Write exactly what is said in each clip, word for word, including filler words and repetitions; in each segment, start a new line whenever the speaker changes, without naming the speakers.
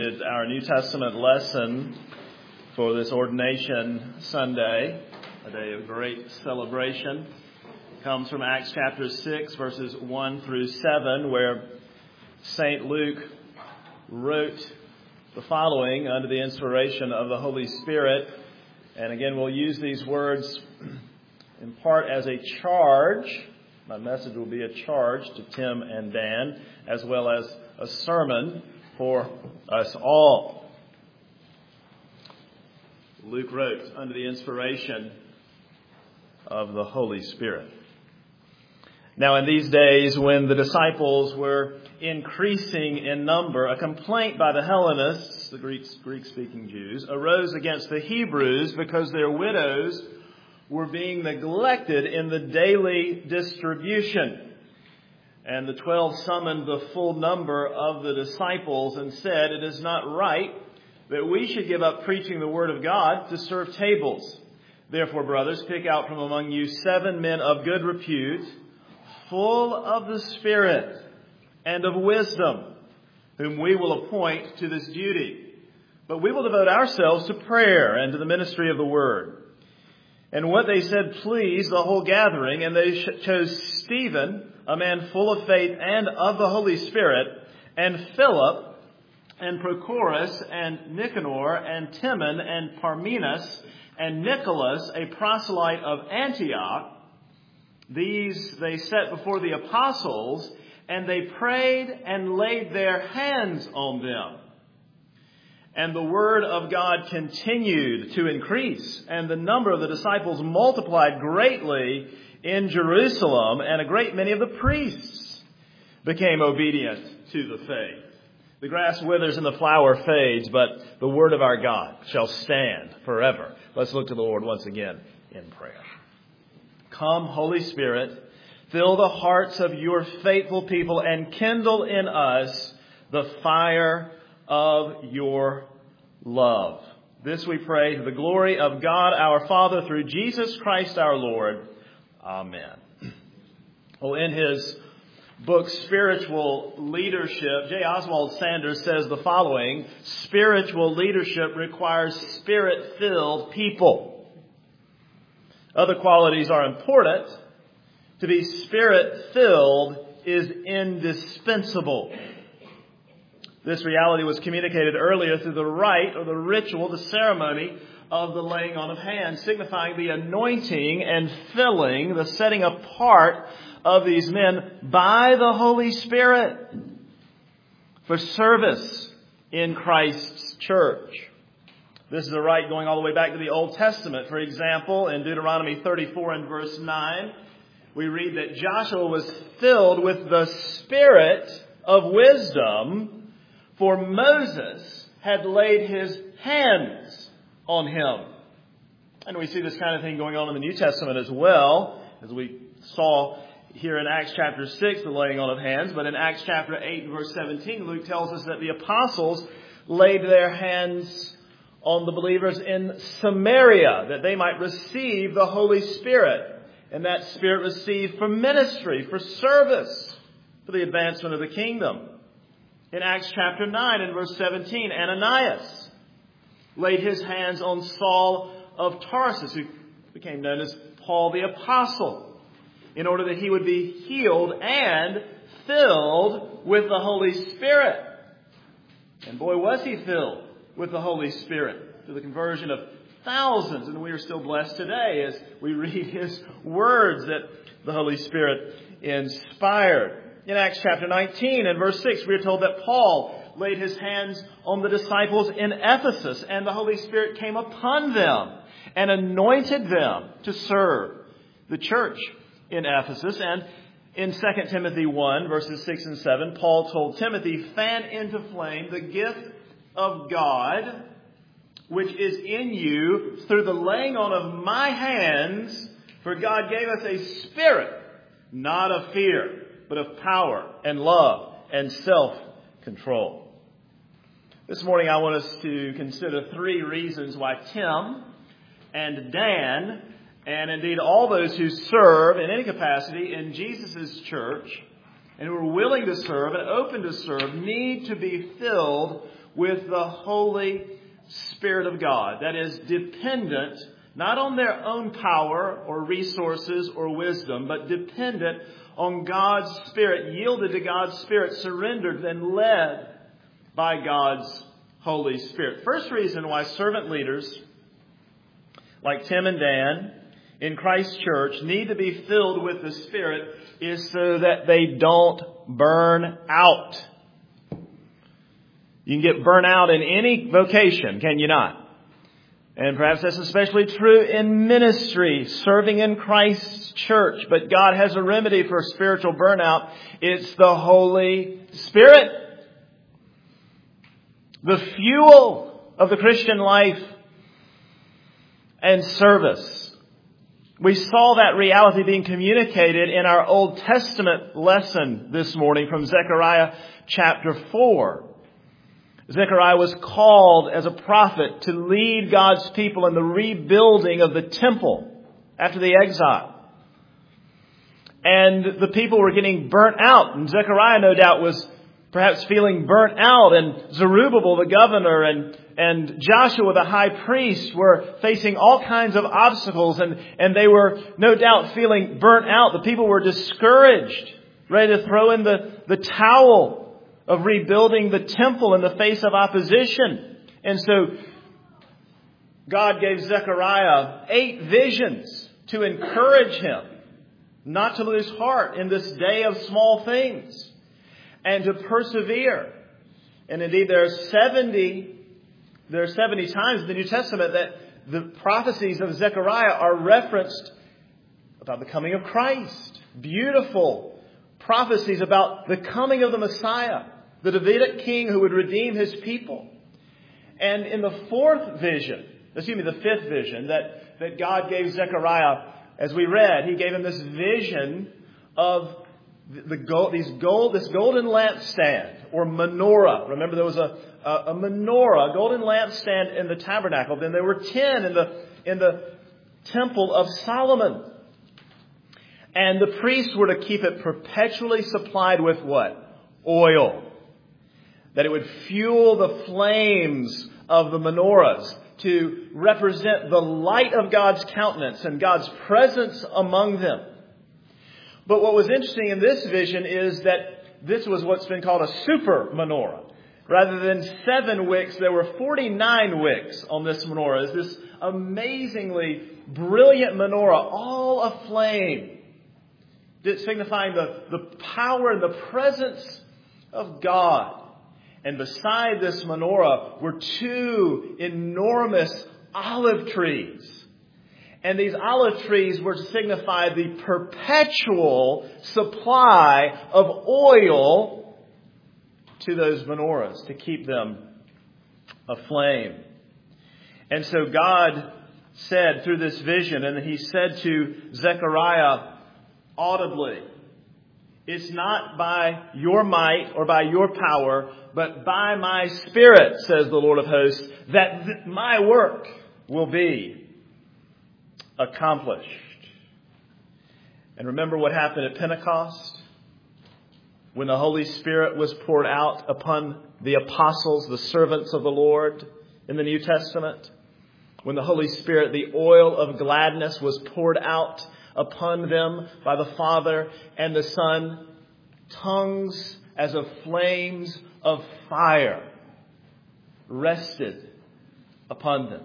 Our New Testament lesson for this Ordination Sunday, a day of great celebration, comes from Acts chapter six, verses one through seven, where Saint Luke wrote the following under the inspiration of the Holy Spirit. And again, we'll use these words in part as a charge. My message will be a charge to Tim and Dan, as well as a sermon for us all. Luke wrote under the inspiration of the Holy Spirit. Now, in these days when the disciples were increasing in number, a complaint by the Hellenists, the Greek, Greek-speaking Jews, arose against the Hebrews because their widows were being neglected in the daily distribution. And the twelve summoned the full number of the disciples and said, "It is not right that we should give up preaching the word of God to serve tables. Therefore, brothers, pick out from among you seven men of good repute, full of the Spirit and of wisdom, whom we will appoint to this duty. But we will devote ourselves to prayer and to the ministry of the word." And what they said pleased the whole gathering, and they chose Stephen, a man full of faith and of the Holy Spirit, and Philip, and Prochorus, and Nicanor, and Timon, and Parmenas, and Nicholas, a proselyte of Antioch. These they set before the apostles, and they prayed and laid their hands on them. And the word of God continued to increase, and the number of the disciples multiplied greatly in Jerusalem, and a great many of the priests became obedient to the faith. The grass withers and the flower fades, but the word of our God shall stand forever. Let's look to the Lord once again in prayer. Come, Holy Spirit, fill the hearts of your faithful people and kindle in us the fire of your love. This we pray to the glory of God our Father through Jesus Christ our Lord. Amen. Well, in his book, Spiritual Leadership, J. Oswald Sanders says the following: spiritual leadership requires spirit-filled people. Other qualities are important. To be spirit-filled is indispensable. This reality was communicated earlier through the rite or the ritual, the ceremony of the laying on of hands, signifying the anointing and filling, the setting apart of these men by the Holy Spirit for service in Christ's church. This is a rite going all the way back to the Old Testament. For example, in Deuteronomy thirty-four and verse nine, we read that Joshua was filled with the spirit of wisdom, for Moses had laid his hands on him. And we see this kind of thing going on in the New Testament as well, as we saw here in Acts chapter six, the laying on of hands. But in Acts chapter eight and verse seventeen, Luke tells us that the apostles laid their hands on the believers in Samaria, that they might receive the Holy Spirit. And that Spirit received for ministry, for service, for the advancement of the kingdom. In Acts chapter nine and verse seventeen, Ananias laid his hands on Saul of Tarsus, who became known as Paul the Apostle, in order that he would be healed and filled with the Holy Spirit. And boy, was he filled with the Holy Spirit through the conversion of thousands. And we are still blessed today as we read his words that the Holy Spirit inspired. In Acts chapter nineteen and verse six, we are told that Paul laid his hands on the disciples in Ephesus, and the Holy Spirit came upon them and anointed them to serve the church in Ephesus. And in Second Timothy one, verses six and seven, Paul told Timothy, "Fan into flame the gift of God, which is in you through the laying on of my hands, for God gave us a spirit, not of fear, but of power and love and self-control." This morning I want us to consider three reasons why Tim and Dan, and indeed all those who serve in any capacity in Jesus' church, and who are willing to serve and open to serve, need to be filled with the Holy Spirit of God. That is, dependent not on their own power or resources or wisdom, but dependent on God's Spirit, yielded to God's Spirit, surrendered and led by God's Holy Spirit. First reason why servant leaders like Tim and Dan in Christ Church need to be filled with the Spirit is so that they don't burn out. You can get burnt out in any vocation, can you not? And perhaps that's especially true in ministry, serving in Christ's church. But God has a remedy for spiritual burnout. It's the Holy Spirit. The fuel of the Christian life and service. We saw that reality being communicated in our Old Testament lesson this morning from Zechariah chapter four. Zechariah was called as a prophet to lead God's people in the rebuilding of the temple after the exile. And the people were getting burnt out. And Zechariah, no doubt, was perhaps feeling burnt out. And Zerubbabel, the governor, and, and Joshua, the high priest, were facing all kinds of obstacles. And, and they were, no doubt, feeling burnt out. The people were discouraged, ready to throw in the, the towel of rebuilding the temple in the face of opposition. And so God gave Zechariah eight visions to encourage him not to lose heart in this day of small things and to persevere. And indeed, there are seventy, there are seventy times in the New Testament that the prophecies of Zechariah are referenced about the coming of Christ. Beautiful prophecies about the coming of the Messiah, the Davidic king who would redeem his people. And in the fourth vision, excuse me, the fifth vision that, that God gave Zechariah, as we read, he gave him this vision of the, the gold, these gold, this golden lampstand or menorah. Remember, there was a, a, a menorah, a golden lampstand in the tabernacle. Then there were ten in the in the temple of Solomon. And the priests were to keep it perpetually supplied with what? Oil. That it would fuel the flames of the menorahs to represent the light of God's countenance and God's presence among them. But what was interesting in this vision is that this was what's been called a super menorah. Rather than seven wicks, there were forty-nine wicks on this menorah. It's this amazingly brilliant menorah, all aflame, signifying the, the power and the presence of God. And beside this menorah were two enormous olive trees. And these olive trees were to signify the perpetual supply of oil to those menorahs, to keep them aflame. And so God said through this vision, and he said to Zechariah audibly, it's not by your might or by your power, but by my Spirit, says the Lord of hosts, that th- my work will be accomplished. And remember what happened at Pentecost? When the Holy Spirit was poured out upon the apostles, the servants of the Lord in the New Testament. When the Holy Spirit, the oil of gladness, was poured out upon them by the Father and the Son, tongues as of flames of fire rested upon them.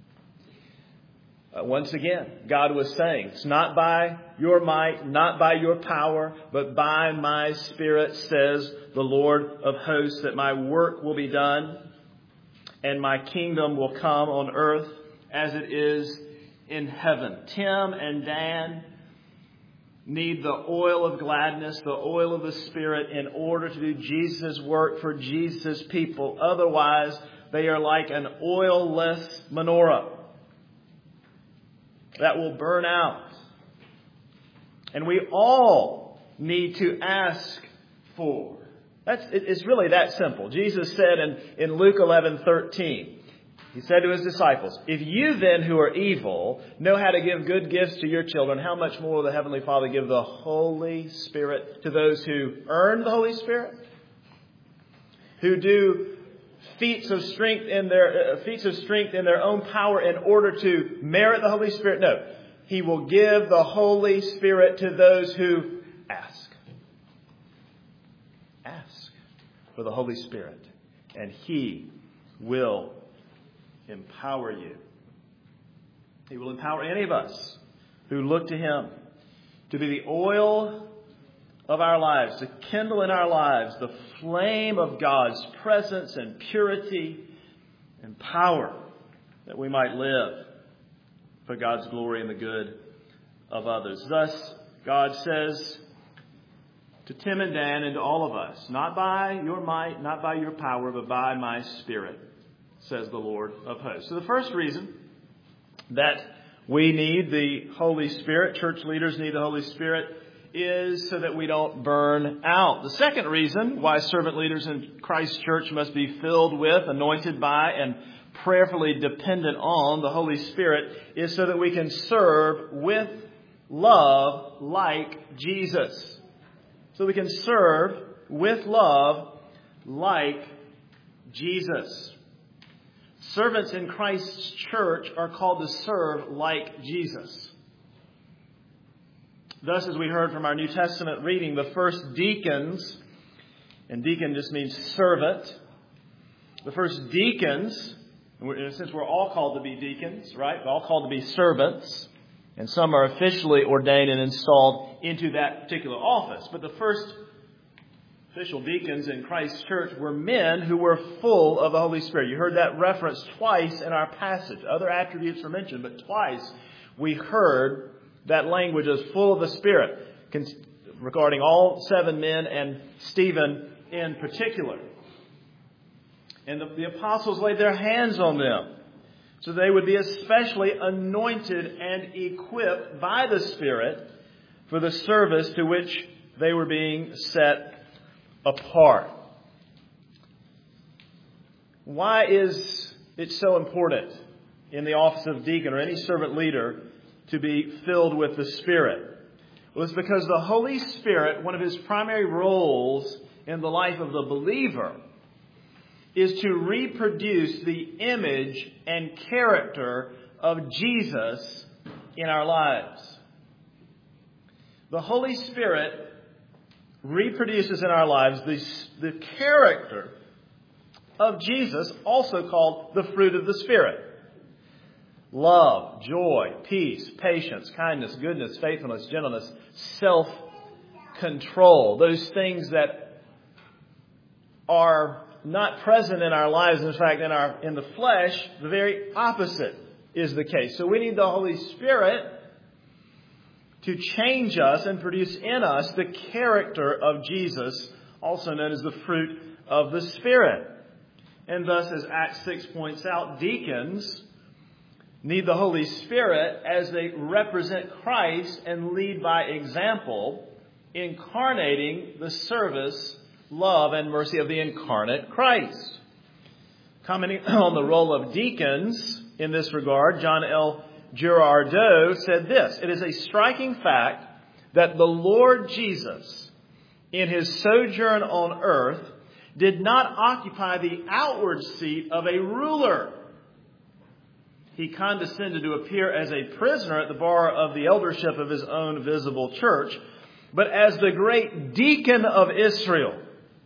Uh, once again, God was saying, it's not by your might, not by your power, but by my Spirit, says the Lord of hosts, that my work will be done and my kingdom will come on earth as it is in heaven. Tim and Dan need the oil of gladness, the oil of the Spirit, in order to do Jesus' work for Jesus' people. Otherwise, they are like an oilless menorah that will burn out. And we all need to ask for. That's, it's really that simple. Jesus said in, in Luke eleven thirteen, he said to his disciples, if you then who are evil know how to give good gifts to your children, how much more will the Heavenly Father give the Holy Spirit to those who earn the Holy Spirit? Who do feats of strength in their uh, feats of strength in their own power in order to merit the Holy Spirit. No, He will give the Holy Spirit to those who ask. Ask for the Holy Spirit, and He will empower you. He will empower any of us who look to Him to be the oil of our lives, to kindle in our lives the flame of God's presence and purity and power, that we might live for God's glory and the good of others. Thus, God says to Tim and Dan and to all of us, not by your might, not by your power, but by my Spirit, says the Lord of hosts. So the first reason that we need the Holy Spirit, church leaders need the Holy Spirit, is so that we don't burn out. The second reason why servant leaders in Christ's church must be filled with, anointed by, and prayerfully dependent on the Holy Spirit is so that we can serve with love like Jesus. So we can serve with love like Jesus. Servants in Christ's church are called to serve like Jesus. Thus, as we heard from our New Testament reading, the first deacons, and deacon just means servant, the first deacons, since we're all called to be deacons, right? We're all called to be servants, and some are officially ordained and installed into that particular office. But the first official deacons in Christ's church were men who were full of the Holy Spirit. You heard that reference twice in our passage. Other attributes were mentioned, but twice we heard that language is full of the Spirit, regarding all seven men and Stephen in particular. And the, the apostles laid their hands on them so they would be especially anointed and equipped by the Spirit for the service to which they were being set apart. Why is it so important in the office of deacon or any servant leader to be filled with the Spirit? Well, it's because the Holy Spirit, one of His primary roles in the life of the believer, is to reproduce the image and character of Jesus in our lives. The Holy Spirit reproduces in our lives the, the character of Jesus, also called the fruit of the Spirit. Love, joy, peace, patience, kindness, goodness, faithfulness, gentleness, self-control. Those things that are not present in our lives. In fact, in our in the flesh, the very opposite is the case. So we need the Holy Spirit to change us and produce in us the character of Jesus, also known as the fruit of the Spirit. And thus, as Acts six points out, deacons need the Holy Spirit as they represent Christ and lead by example, incarnating the service, love, and mercy of the incarnate Christ. Commenting on the role of deacons in this regard, John L. Girardeau said this: "It is a striking fact that the Lord Jesus, in His sojourn on earth, did not occupy the outward seat of a ruler. He condescended to appear as a prisoner at the bar of the eldership of His own visible church, but as the great deacon of Israel."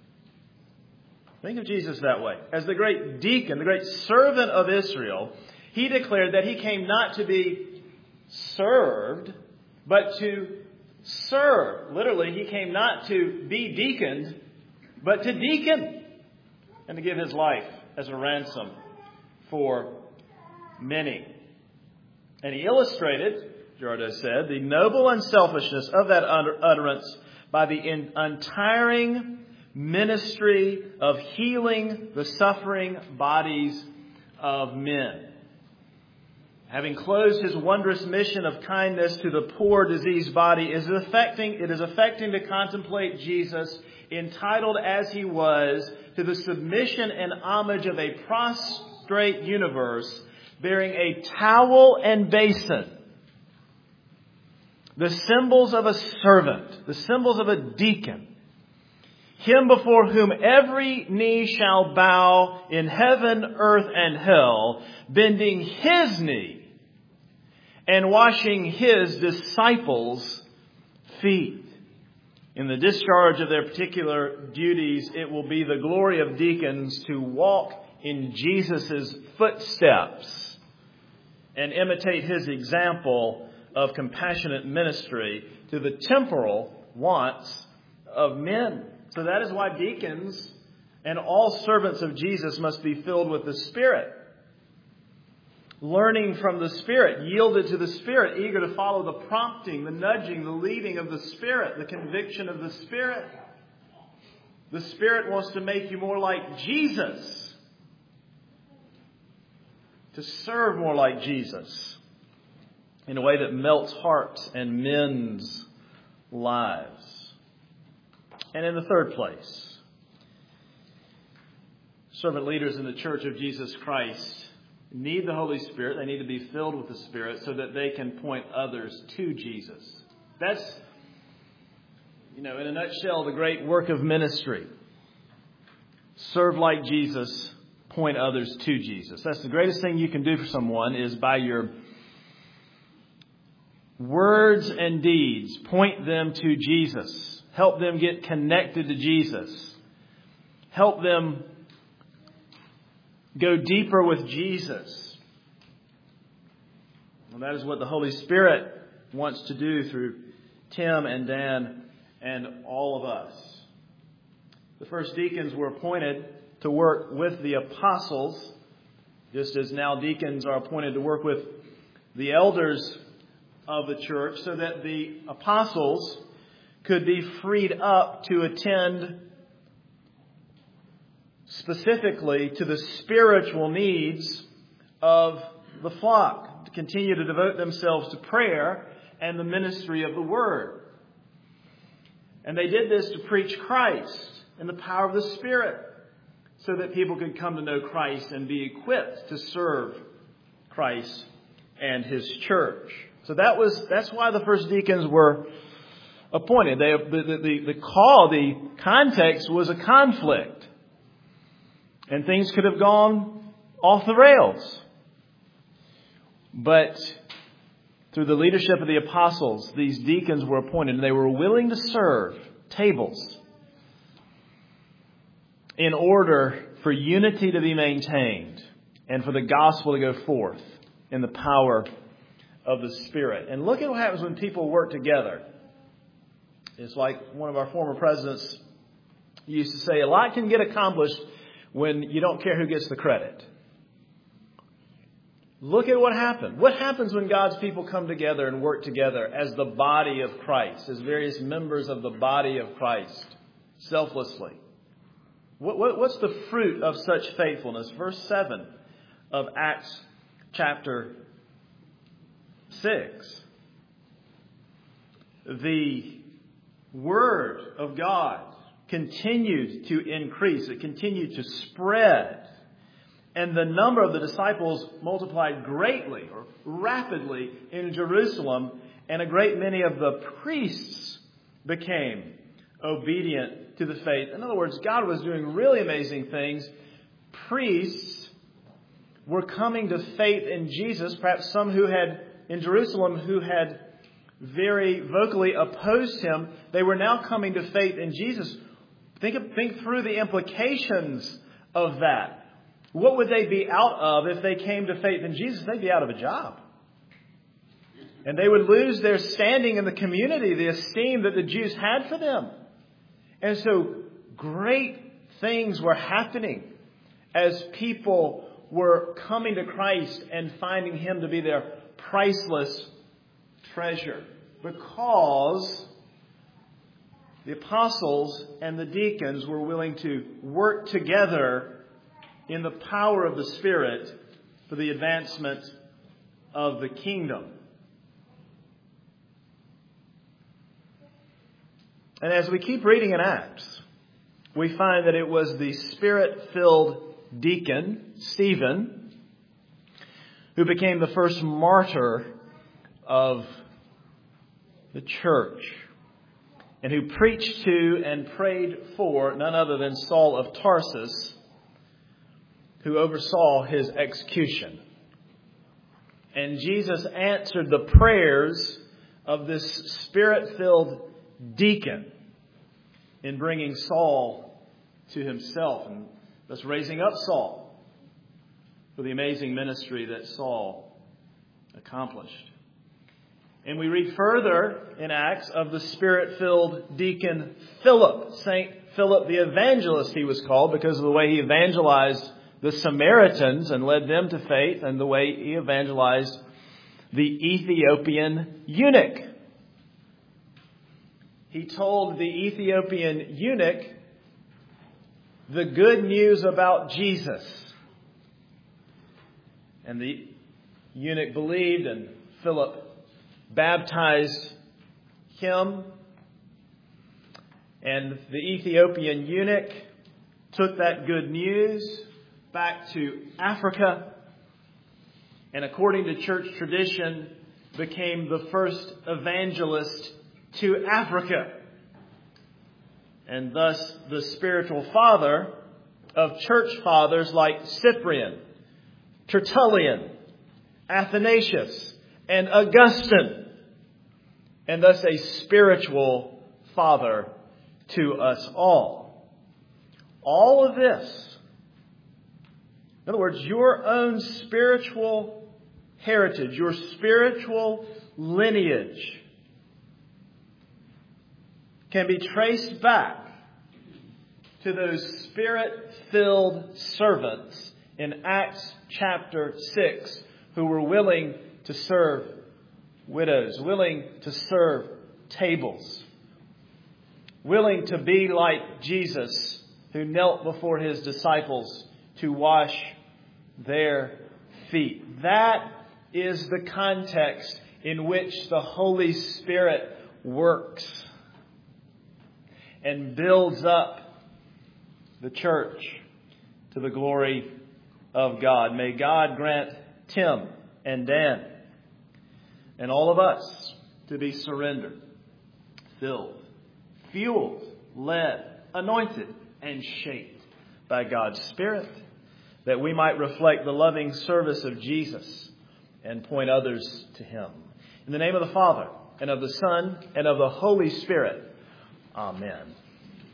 Think of Jesus that way. As the great deacon, the great servant of Israel, He declared that He came not to be served, but to serve. Literally, He came not to be deaconed, but to deacon, and to give His life as a ransom for many. And He illustrated, Girardeau said, the noble unselfishness of that utterance by the untiring ministry of healing the suffering bodies of men. Having closed His wondrous mission of kindness to the poor, diseased body, is affecting, it is affecting to contemplate Jesus, entitled as He was to the submission and homage of a prostrate universe, bearing a towel and basin, the symbols of a servant, the symbols of a deacon. him before whom every knee shall bow in heaven, earth, and hell, bending his knee and washing his disciples' feet. In the discharge of their particular duties, it will be the glory of deacons to walk in Jesus' footsteps and imitate his example of compassionate ministry to the temporal wants of men. So that is why deacons and all servants of Jesus must be filled with the Spirit. Learning from the Spirit, yielded to the Spirit, eager to follow the prompting, the nudging, the leading of the Spirit, the conviction of the Spirit. The Spirit wants to make you more like Jesus, to serve more like Jesus in a way that melts hearts and mends lives. And in the third place, servant leaders in the Church of Jesus Christ need the Holy Spirit. They need to be filled with the Spirit so that they can point others to Jesus. That's, you know, in a nutshell, the great work of ministry. Serve like Jesus, point others to Jesus. That's the greatest thing you can do for someone, is by your words and deeds, point them to Jesus. Help them get connected to Jesus. Help them go deeper with Jesus. And that is what the Holy Spirit wants to do through Tim and Dan and all of us. The first deacons were appointed to work with the apostles, just as now deacons are appointed to work with the elders of the church, so that the apostles could be freed up to attend specifically to the spiritual needs of the flock, to continue to devote themselves to prayer and the ministry of the Word. And they did this to preach Christ in the power of the Spirit, so that people could come to know Christ and be equipped to serve Christ and His church. So that was that's why the first deacons were appointed. They, the, the, the call, the context was a conflict. And things could have gone off the rails. But through the leadership of the apostles, these deacons were appointed, and they were willing to serve tables in order for unity to be maintained and for the gospel to go forth in the power of the Spirit. And look at what happens when people work together. It's like one of our former presidents used to say, a lot can get accomplished when you don't care who gets the credit. Look at what happened. What happens when God's people come together and work together as the body of Christ, as various members of the body of Christ, selflessly? What, what, what's the fruit of such faithfulness? Verse seven of Acts chapter six. The Word of God continued to increase. It continued to spread. And the number of the disciples multiplied greatly or rapidly in Jerusalem. And a great many of the priests became obedient to the faith. In other words, God was doing really amazing things. Priests were coming to faith in Jesus. Perhaps some who had, in Jerusalem, who had very vocally opposed Him, they were now coming to faith in Jesus. Think, think through the implications of that. What would they be out of if they came to faith in Jesus? They'd be out of a job. And they would lose their standing in the community, the esteem that the Jews had for them. And so great things were happening as people were coming to Christ and finding Him to be their priceless treasure, because the apostles and the deacons were willing to work together in the power of the Spirit for the advancement of the kingdom. And as we keep reading in Acts, we find that it was the Spirit-filled deacon, Stephen, who became the first martyr of the church. and who preached to and prayed for none other than Saul of Tarsus, who oversaw his execution. And Jesus answered the prayers of this Spirit-filled deacon in bringing Saul to himself and thus raising up Saul for the amazing ministry that Saul accomplished. And we read further in Acts of the Spirit-filled deacon Philip. Saint Philip the evangelist he was called because of the way he evangelized the Samaritans and led them to faith, and the way he evangelized the Ethiopian eunuch. He told the Ethiopian eunuch the good news about Jesus. And the eunuch believed, and Philip baptized him. And the Ethiopian eunuch took that good news back to Africa, and according to church tradition, became the first evangelist to Africa, and thus the spiritual father of church fathers like Cyprian, Tertullian, Athanasius, and Augustine, and thus a spiritual father to us all. All of this, in other words, your own spiritual heritage, your spiritual lineage can be traced back to those Spirit-filled servants in Acts chapter six who were willing to serve widows, willing to serve tables, willing to be like Jesus, who knelt before his disciples to wash their feet. That is the context in which the Holy Spirit works and builds up the church to the glory of God. May God grant Tim and Dan and all of us to be surrendered, filled, fueled, led, anointed, and shaped by God's Spirit, that we might reflect the loving service of Jesus and point others to Him. In the name of the Father, and of the Son, and of the Holy Spirit. Amen.